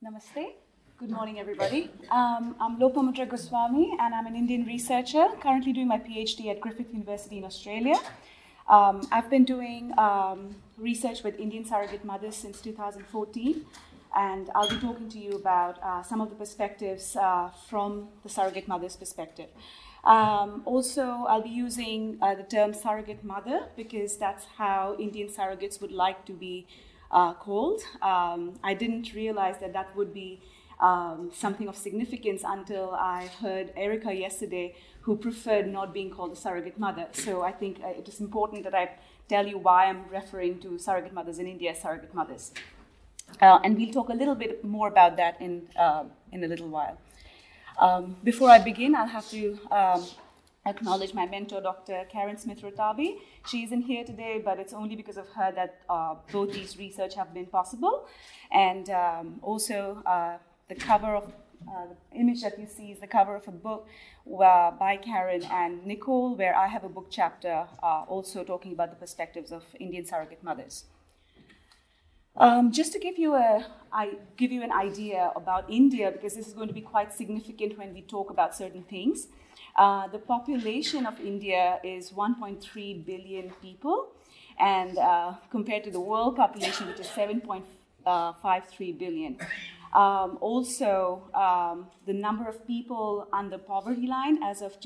Namaste. Good morning, everybody. I'm Lopamudra Goswami, and I'm an Indian researcher currently doing my PhD at Griffith University in Australia. I've been doing research with Indian surrogate mothers since 2014, and I'll be talking to you about some of the perspectives from the surrogate mother's perspective. Also, I'll be using the term surrogate mother because that's how Indian surrogates would like to be called. I didn't realize that that would be something of significance until I heard Erica yesterday, who preferred not being called a surrogate mother. So I think it is important that I tell you why I'm referring to surrogate mothers in India as surrogate mothers. And we'll talk a little bit more about that in a little while. Before I begin, I'll have to acknowledge my mentor, Dr. Karen Smith-Rotabi. She isn't here today, but it's only because of her that both these research have been possible. And also, the cover of the image that you see is the cover of a book by Karen and Nicole, where I have a book chapter also talking about the perspectives of Indian surrogate mothers. Just to give you an idea about India, because this is going to be quite significant when we talk about certain things. The population of India is 1.3 billion people, and compared to the world population, which is 7.53 billion. Also, the number of people under poverty line as of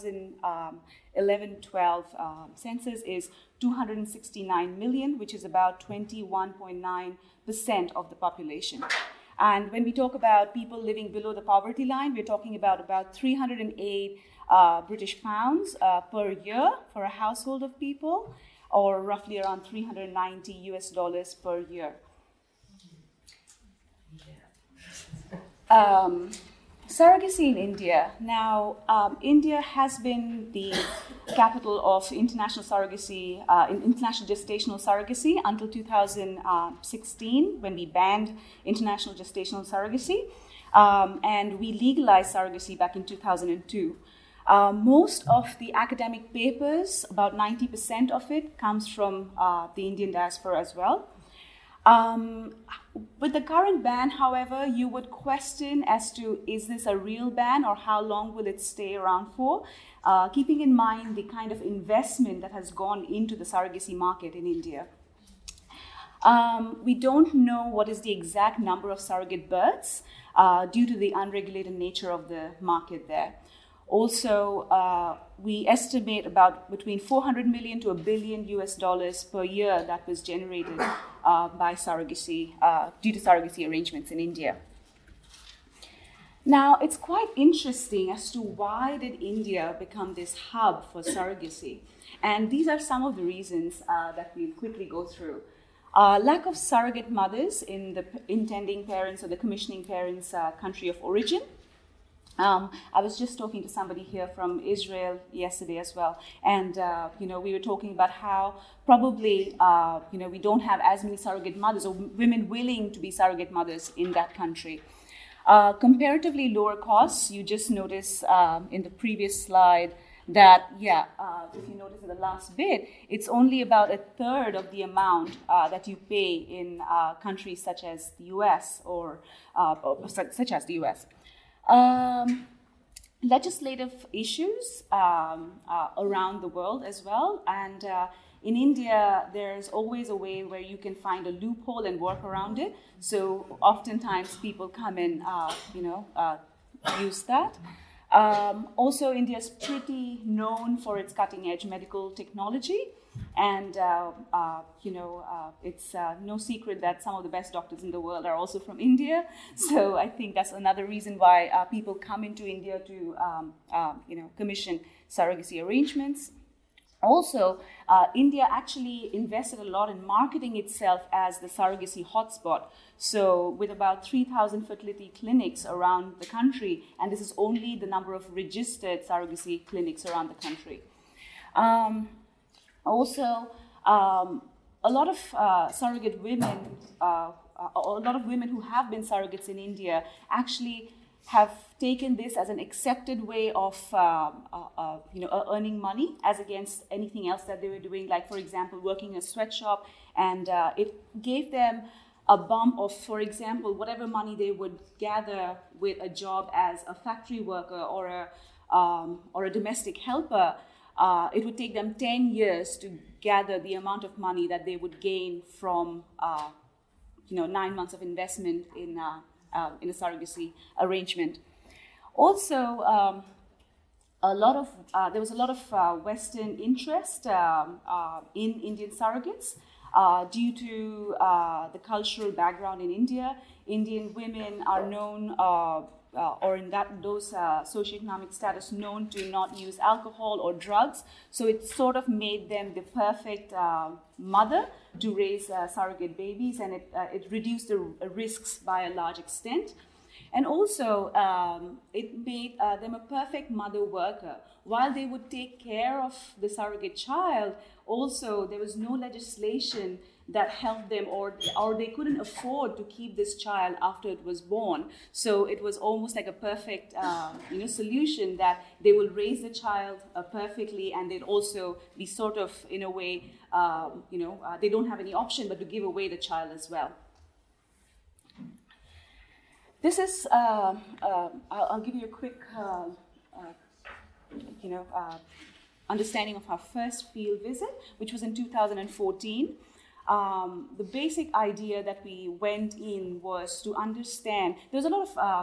2011-12 census is 269 million, which is about 21.9% of the population. And when we talk about people living below the poverty line, we're talking about 308 British pounds per year for a household of people, or roughly around $390 per year. Surrogacy in India. Now, India has been the capital of international surrogacy, international gestational surrogacy until 2016, when we banned international gestational surrogacy, and we legalized surrogacy back in 2002. Most of the academic papers, about 90% of it, comes from the Indian diaspora as well. With the current ban, however, you would question as to, is this a real ban or how long will it stay around for? Keeping in mind the kind of investment that has gone into the surrogacy market in India. We don't know what is the exact number of surrogate births due to the unregulated nature of the market there. Also, we estimate about between 400 million to $1 billion per year that was generated by surrogacy, due to surrogacy arrangements in India. Now, it's quite interesting as to why did India become this hub for surrogacy? And these are some of the reasons that we'll quickly go through. Lack of surrogate mothers in the intending parents or the commissioning parents' country of origin. I was just talking to somebody here from Israel yesterday as well, and we were talking about how probably we don't have as many surrogate mothers or women willing to be surrogate mothers in that country. Comparatively lower costs. You just notice in the previous slide that if you notice in the last bit, it's only about a third of the amount that you pay in countries such as the U.S. or such as the U.S. Legislative issues around the world as well, and in India there's always a way where you can find a loophole and work around it. So oftentimes people come and use that. Also, India is pretty known for its cutting-edge medical technology. And, it's no secret that some of the best doctors in the world are also from India. So I think that's another reason why people come into India to, commission surrogacy arrangements. Also, India actually invested a lot in marketing itself as the surrogacy hotspot. So with about 3,000 fertility clinics around the country, and this is only the number of registered surrogacy clinics around the country. Also, a lot of surrogate women, a lot of women who have been surrogates in India actually have taken this as an accepted way of earning money as against anything else that they were doing, like, for example, working in a sweatshop, and it gave them a bump of, for example, whatever money they would gather with a job as a factory worker or a domestic helper, it would take them 10 years to gather the amount of money that they would gain from 9 months of investment in a surrogacy arrangement. Also, there was a lot of Western interest in Indian surrogates due to the cultural background in India. Indian women are known, or in those socioeconomic status, known to not use alcohol or drugs. So it sort of made them the perfect mother to raise surrogate babies, and it reduced the risks by a large extent. And also, it made them a perfect mother worker. While they would take care of the surrogate child, also there was no legislation that helped them, or they couldn't afford to keep this child after it was born. So it was almost like a perfect solution that they will raise the child perfectly, and they'd also be sort of, in a way, they don't have any option but to give away the child as well. This is, I'll give you a quick, understanding of our first field visit, which was in 2014. The basic idea that we went in was to understand. There was a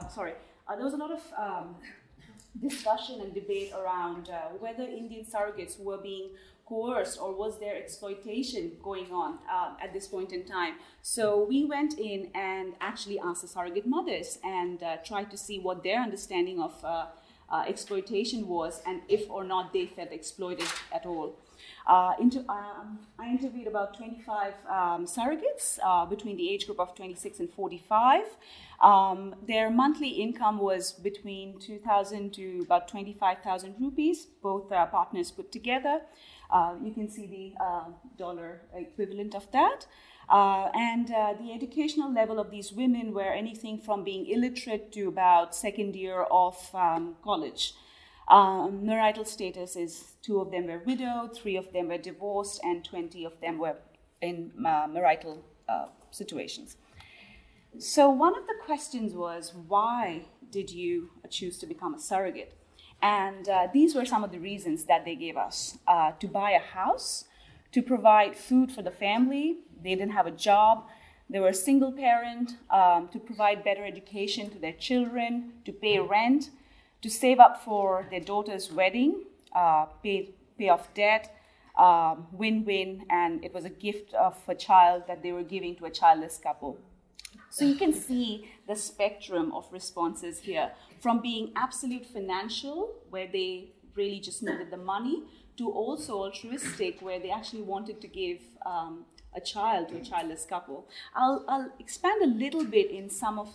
lot of discussion and debate around whether Indian surrogates were being coerced or was there exploitation going on at this point in time. So we went in and actually asked the surrogate mothers and tried to see what their understanding of exploitation was, and if or not they felt exploited at all. I interviewed about 25 surrogates between the age group of 26 and 45. Their monthly income was between 2,000 to about 25,000 rupees, both partners put together. You can see the dollar equivalent of that. And the educational level of these women were anything from being illiterate to about second year of college. Marital status is 2 of them were widowed, 3 of them were divorced, and 20 of them were in marital situations. So one of the questions was, why did you choose to become a surrogate? And these were some of the reasons that they gave us. To buy a house, to provide food for the family. They didn't have a job. They were a single parent, to provide better education to their children, to pay rent, to save up for their daughter's wedding, pay off debt, win-win, and it was a gift of a child that they were giving to a childless couple. So you can see the spectrum of responses here, from being absolute financial, where they really just needed the money, to also altruistic, where they actually wanted to give a child to a childless couple. I'll expand a little bit in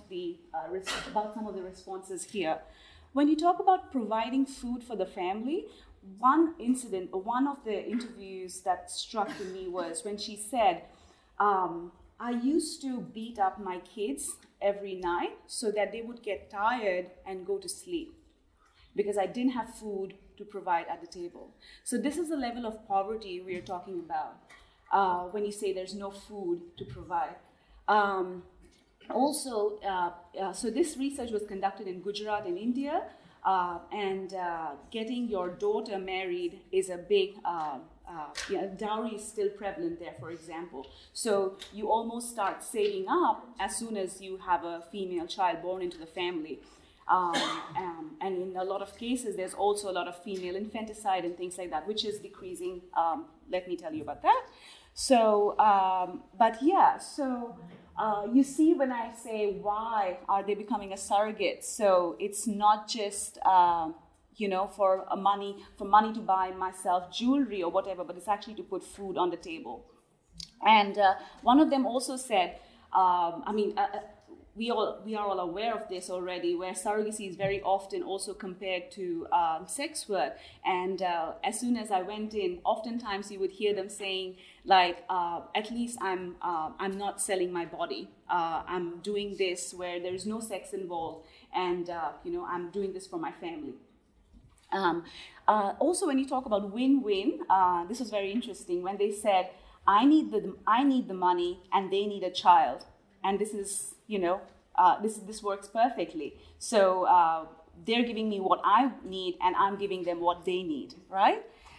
about some of the responses here. When you talk about providing food for the family, one of the interviews that struck me was when she said, I used to beat up my kids every night so that they would get tired and go to sleep because I didn't have food to provide at the table. So this is the level of poverty we are talking about when you say there's no food to provide. So this research was conducted in Gujarat in India, and getting your daughter married is a big, dowry is still prevalent there, for example. So you almost start saving up as soon as you have a female child born into the family. And in a lot of cases, there's also a lot of female infanticide and things like that, which is decreasing. Let me tell you about that. So, you see when I say why are they becoming a surrogate? So it's not just for money to buy myself jewelry or whatever, but it's actually to put food on the table. And one of them also said, we are all aware of this already, where surrogacy is very often also compared to sex work. And as soon as I went in, oftentimes you would hear them saying, like, at least I'm not selling my body. I'm doing this where there's no sex involved, and I'm doing this for my family. Also, when you talk about win-win, this was very interesting when they said, I need the money and they need a child. and this is, this works perfectly. So they're giving me what I need, and I'm giving them what they need, right?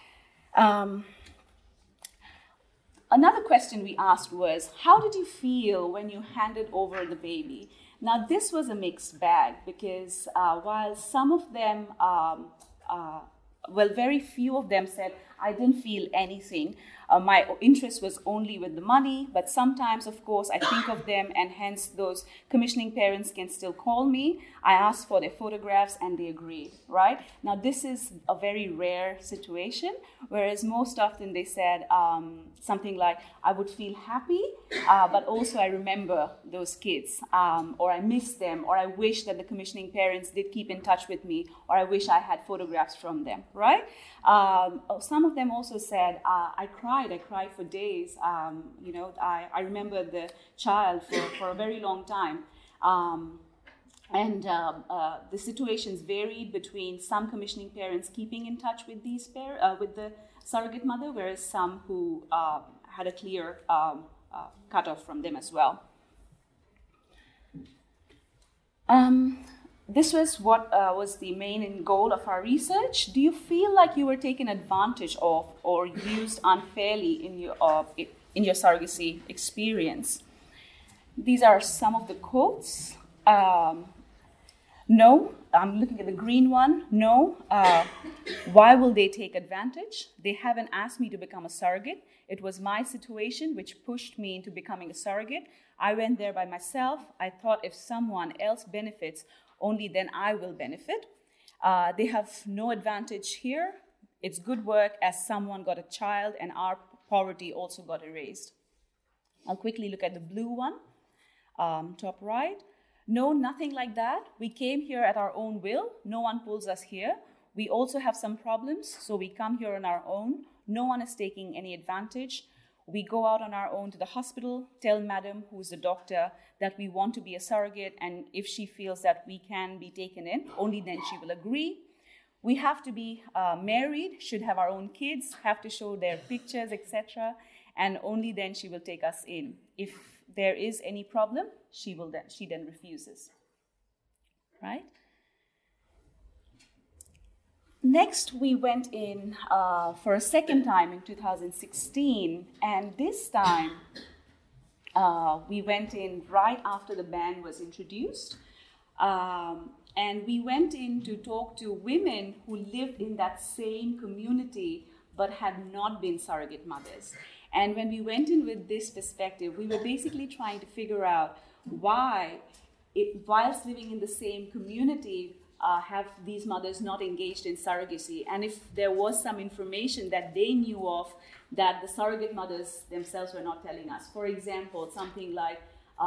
Another question we asked was, how did you feel when you handed over the baby? Now, this was a mixed bag because while some of them, very few of them said, I didn't feel anything. My interest was only with the money, but sometimes, of course, I think of them, and hence those commissioning parents can still call me. I asked for their photographs and they agreed, right? Now, this is a very rare situation, whereas most often they said something like, I would feel happy, but also I remember those kids, or I miss them, or I wish that the commissioning parents did keep in touch with me, or I wish I had photographs from them, right? Some of them also said, I cried for days. I remember the child for a very long time. The situations varied between some commissioning parents keeping in touch with with the surrogate mother, whereas some who had a clear cutoff from them as well. This was what was the main goal of our research. Do you feel like you were taken advantage of or used unfairly in your surrogacy experience? These are some of the quotes. No, I'm looking at the green one. No. Why will they take advantage? They haven't asked me to become a surrogate. It was my situation which pushed me into becoming a surrogate. I went there by myself. I thought if someone else benefits, only then I will benefit. They have no advantage here. It's good work as someone got a child and our poverty also got erased. I'll quickly look at the blue one, top right. No, nothing like that. We came here at our own will. No one pulls us here. We also have some problems, so we come here on our own. No one is taking any advantage. We go out on our own to the hospital, tell madam, who's the doctor, that we want to be a surrogate, and if she feels that we can be taken in, only then she will agree. We have to be married, should have our own kids, have to show their pictures, etc., and only then she will take us in. If there is any problem, she then refuses, right? Next, we went in for a second time in 2016, and this time we went in right after the ban was introduced, and we went in to talk to women who lived in that same community but had not been surrogate mothers. And when we went in with this perspective, we were basically trying to figure out why, whilst living in the same community, have these mothers not engaged in surrogacy, and if there was some information that they knew of that the surrogate mothers themselves were not telling us. For example, something like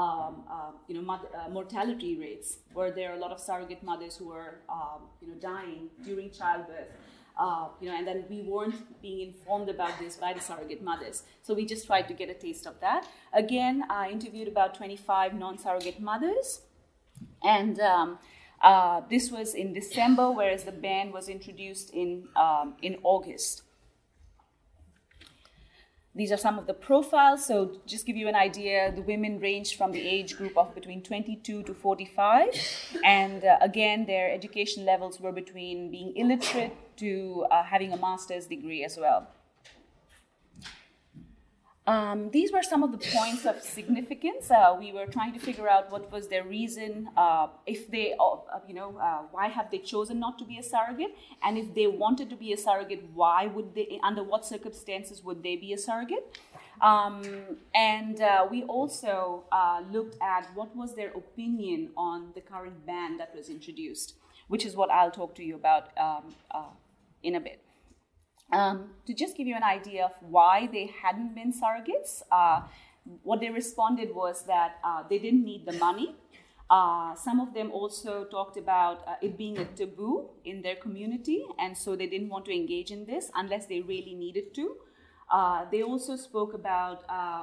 mortality rates, where there are a lot of surrogate mothers who are dying during childbirth, and then we weren't being informed about this by the surrogate mothers. So we just tried to get a taste of that. Again, I interviewed about 25 non-surrogate mothers, and this was in December, whereas the ban was introduced in August. These are some of the profiles. So just give you an idea, the women ranged from the age group of between 22 to 45. And again, their education levels were between being illiterate to having a master's degree as well. These were some of the points of significance. We were trying to figure out what was their reason, if they, why have they chosen not to be a surrogate? And if they wanted to be a surrogate, why would they, under what circumstances would they be a surrogate? We also looked at what was their opinion on the current ban that was introduced, which is what I'll talk to you about in a bit. To just give you an idea of why they hadn't been surrogates, what they responded was that they didn't need the money. Some of them also talked about it being a taboo in their community, and so they didn't want to engage in this unless they really needed to. They also spoke about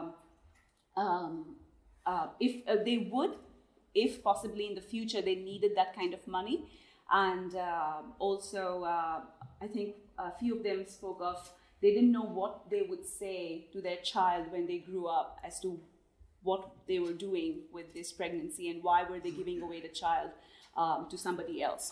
if they would, if possibly in the future they needed that kind of money. And also, I think a few of them spoke of they didn't know what they would say to their child when they grew up as to what they were doing with this pregnancy and why were they giving away the child to somebody else.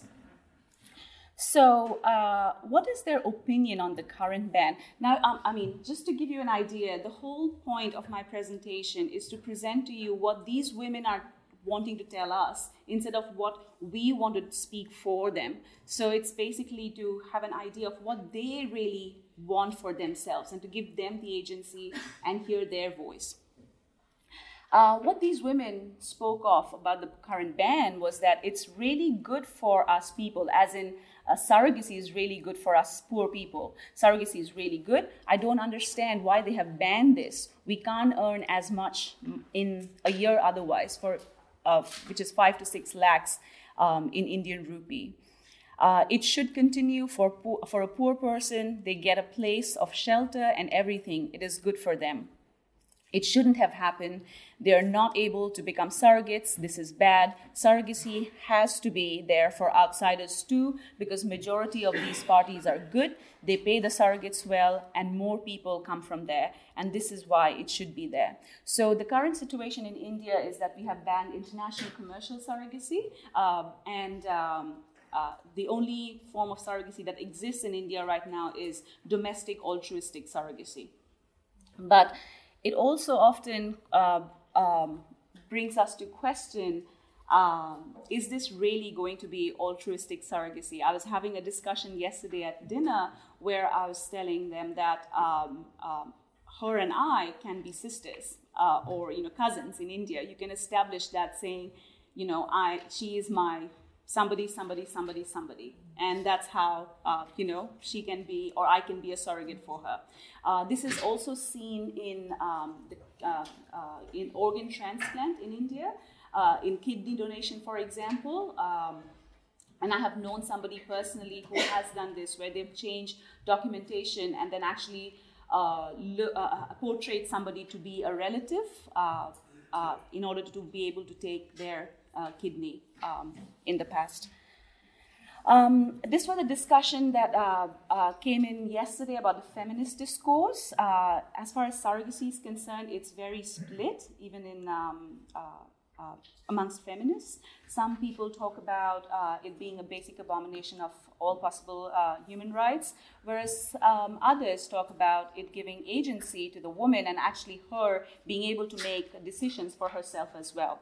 So what is their opinion on the current ban? Now, I mean, just to give you an idea, the whole point of my presentation is to present to you what these women are wanting to tell us instead of what we want to speak for them. So it's basically to have an idea of what they really want for themselves and to give them the agency and hear their voice. What these women spoke of about the current ban was that it's really good for us people, as in surrogacy is really good for us poor people. Surrogacy is really good. I don't understand why they have banned this. We can't earn as much in a year otherwise, which is 5 to 6 lakhs in Indian rupee. It should continue for a poor person. They get a place of shelter and everything. It is good for them. It shouldn't have happened. They are not able to become surrogates. This is bad. Surrogacy has to be there for outsiders too, because majority of these parties are good. They pay the surrogates well, and more people come from there. And this is why it should be there. So the current situation in India is that we have banned international commercial surrogacy, the only form of surrogacy that exists in India right now is domestic altruistic surrogacy. But it also often brings us to question, is this really going to be altruistic surrogacy? I was having a discussion yesterday at dinner where I was telling them that her and I can be sisters or cousins in India. You can establish that saying, she is my somebody, and that's how she can be, or I can be a surrogate for her. This is also seen in organ transplant in India, in kidney donation, for example. And I have known somebody personally who has done this, where they've changed documentation and then actually portrayed somebody to be a relative in order to be able to take their kidney in the past. This was a discussion that came in yesterday about the feminist discourse. As far as surrogacy is concerned, it's very split, even in amongst feminists. Some people talk about it being a basic abomination of all possible human rights, whereas others talk about it giving agency to the woman and actually her being able to make decisions for herself as well.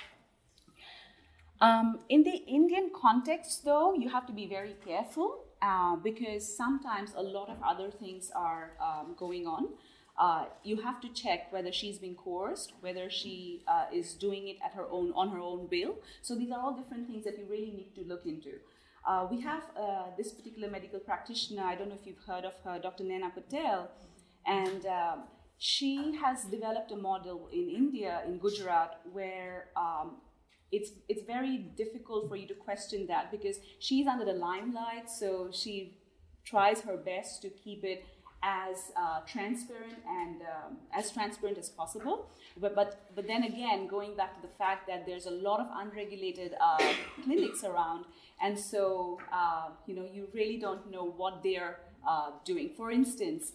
In the Indian context, though, you have to be very careful because sometimes a lot of other things are going on. You have to check whether she's been coerced, whether she is doing it on her own will. So these are all different things that you really need to look into. We have this particular medical practitioner, I don't know if you've heard of her, Dr. Naina Patel, and she has developed a model in India, in Gujarat, where it's very difficult for you to question that because she's under the limelight, so she tries her best to keep it as transparent and as transparent as possible. But then again, going back to the fact that there's a lot of unregulated clinics around, and so you really don't know what they're doing. For instance,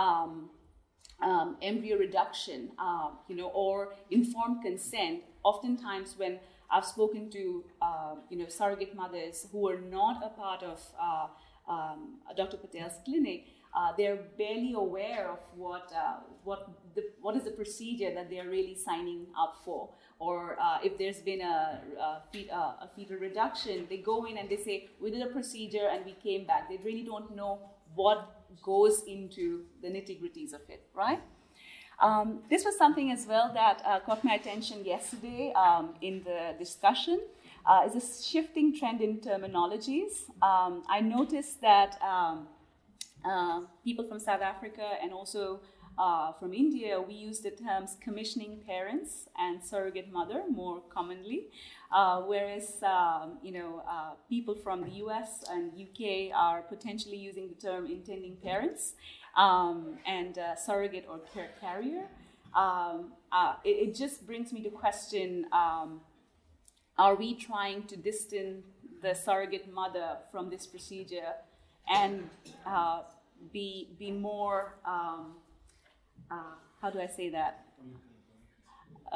embryo reduction, or informed consent. Oftentimes, when I've spoken to surrogate mothers who are not a part of Dr. Patel's clinic, they're barely aware of what is the procedure that they're really signing up for, or if there's been a fetal reduction, they go in and they say, we did a procedure and we came back. They really don't know what goes into the nitty-gritties of it, right? This was something as well that caught my attention yesterday in the discussion. Is a shifting trend in terminologies. I noticed that people from South Africa and also from India, we use the terms commissioning parents and surrogate mother more commonly, whereas people from the US and UK are potentially using the term intending parents and surrogate or care carrier. It just brings me to question, are we trying to distance the surrogate mother from this procedure and be more, how do I say that?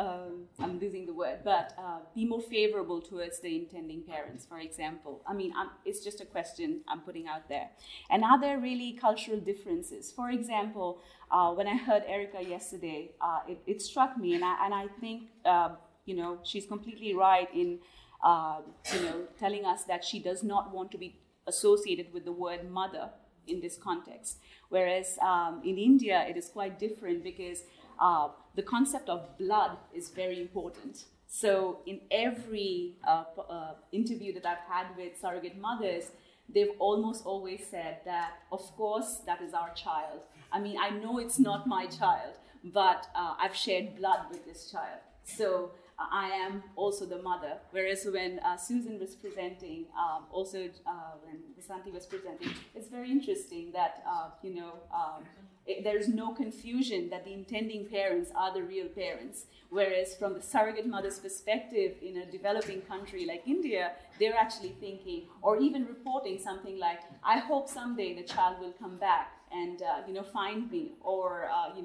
I'm losing the word, but be more favorable towards the intending parents, for example? I mean, it's just a question I'm putting out there. And are there really cultural differences? For example, when I heard Erica yesterday, it struck me, and I think, she's completely right in, telling us that she does not want to be associated with the word mother in this context. Whereas in India, it is quite different because the concept of blood is very important. So in every interview that I've had with surrogate mothers, they've almost always said that, of course, that is our child. I mean, I know it's not my child, but I've shared blood with this child. So I am also the mother. Whereas when Susan was presenting, when Vasanthi was presenting, it's very interesting that, there's no confusion that the intending parents are the real parents. Whereas from the surrogate mother's perspective in a developing country like India, they're actually thinking or even reporting something like, I hope someday the child will come back and, find me, or,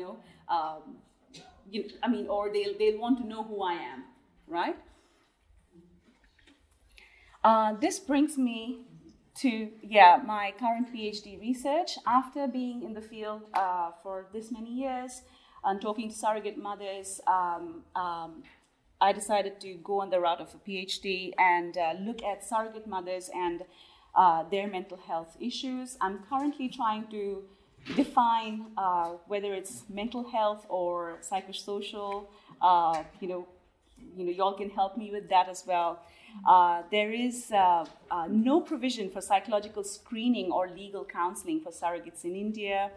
or they'll want to know who I am, right? This brings me to, my current PhD research. After being in the field for this many years and talking to surrogate mothers, I decided to go on the route of a PhD and look at surrogate mothers and their mental health issues. I'm currently trying to define whether it's mental health or psychosocial. Y'all can help me with that as well. There is no provision for psychological screening or legal counseling for surrogates in India.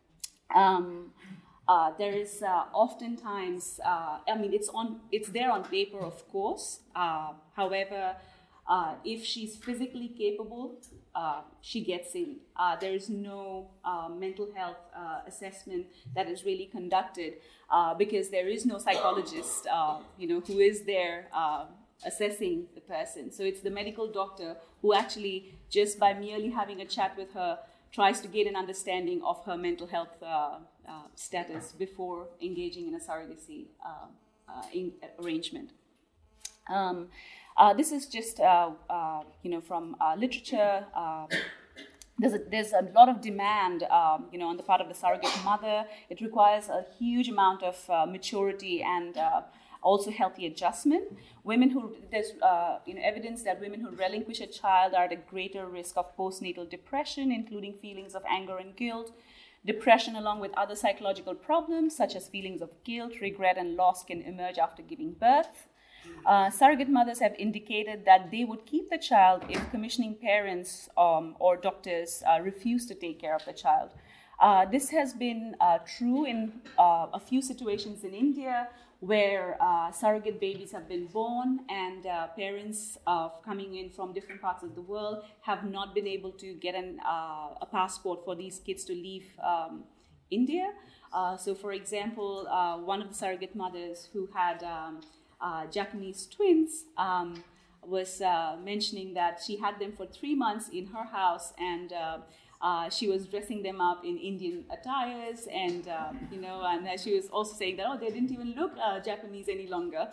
There is oftentimes, it's there on paper, of course. However, if she's physically capable, she gets in. There is no mental health assessment that is really conducted because there is no psychologist, who is there assessing the person. So it's the medical doctor who actually, just by merely having a chat with her, tries to gain an understanding of her mental health status before engaging in a surrogacy arrangement. This is just, from literature. There's a lot of demand, on the part of the surrogate mother. It requires a huge amount of maturity and also healthy adjustment. There's evidence that women who relinquish a child are at a greater risk of postnatal depression, including feelings of anger and guilt. Depression, along with other psychological problems such as feelings of guilt, regret, and loss, can emerge after giving birth. Surrogate mothers have indicated that they would keep the child if commissioning parents or doctors refuse to take care of the child. This has been true in a few situations in India where surrogate babies have been born and parents coming in from different parts of the world have not been able to get a passport for these kids to leave India. So, for example, one of the surrogate mothers who had Japanese twins was mentioning that she had them for 3 months in her house, and she was dressing them up in Indian attires, and and she was also saying that they didn't even look Japanese any longer.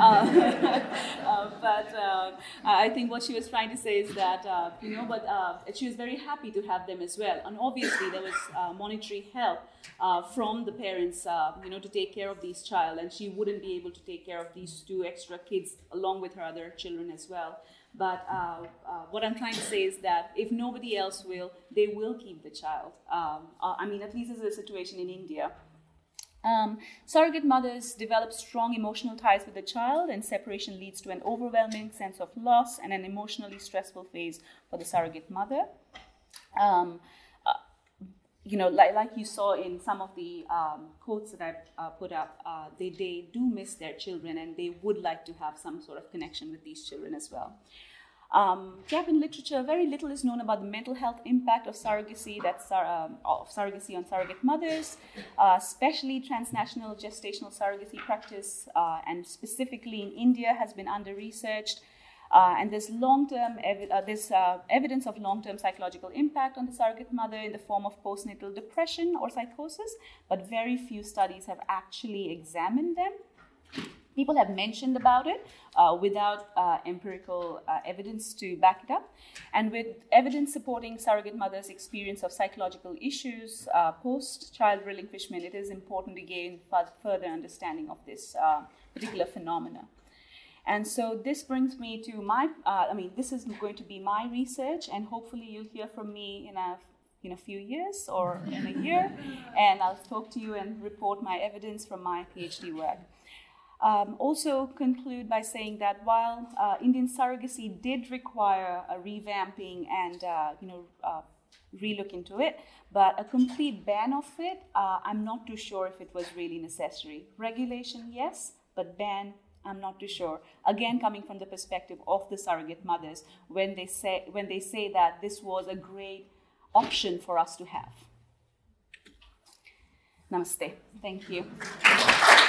But I think what she was trying to say is that she was very happy to have them as well, and obviously there was monetary help from the parents, to take care of these child, and she wouldn't be able to take care of these 2 extra kids along with her other children as well. But what I'm trying to say is that if nobody else will, they will keep the child. At least this is the situation in India. Surrogate mothers develop strong emotional ties with the child, and separation leads to an overwhelming sense of loss and an emotionally stressful phase for the surrogate mother. Like you saw in some of the quotes that I've put up, they do miss their children, and they would like to have some sort of connection with these children as well. Gap in literature, very little is known about the mental health impact of surrogacy, of surrogacy on surrogate mothers, especially transnational gestational surrogacy practice, and specifically in India has been under-researched. And there's evidence of long-term psychological impact on the surrogate mother in the form of postnatal depression or psychosis, but very few studies have actually examined them. People have mentioned about it without empirical evidence to back it up. And with evidence supporting surrogate mothers' experience of psychological issues post-child relinquishment, it is important to gain further understanding of this particular phenomena. And so this brings me to this is going to be my research, and hopefully you'll hear from me in a few years or in a year, and I'll talk to you and report my evidence from my PhD work. Also conclude by saying that while Indian surrogacy did require a revamping and relook into it, but a complete ban of it, I'm not too sure if it was really necessary. Regulation, yes, but ban, I'm not too sure. Again, coming from the perspective of the surrogate mothers, when they say that this was a great option for us to have. Namaste. Thank you.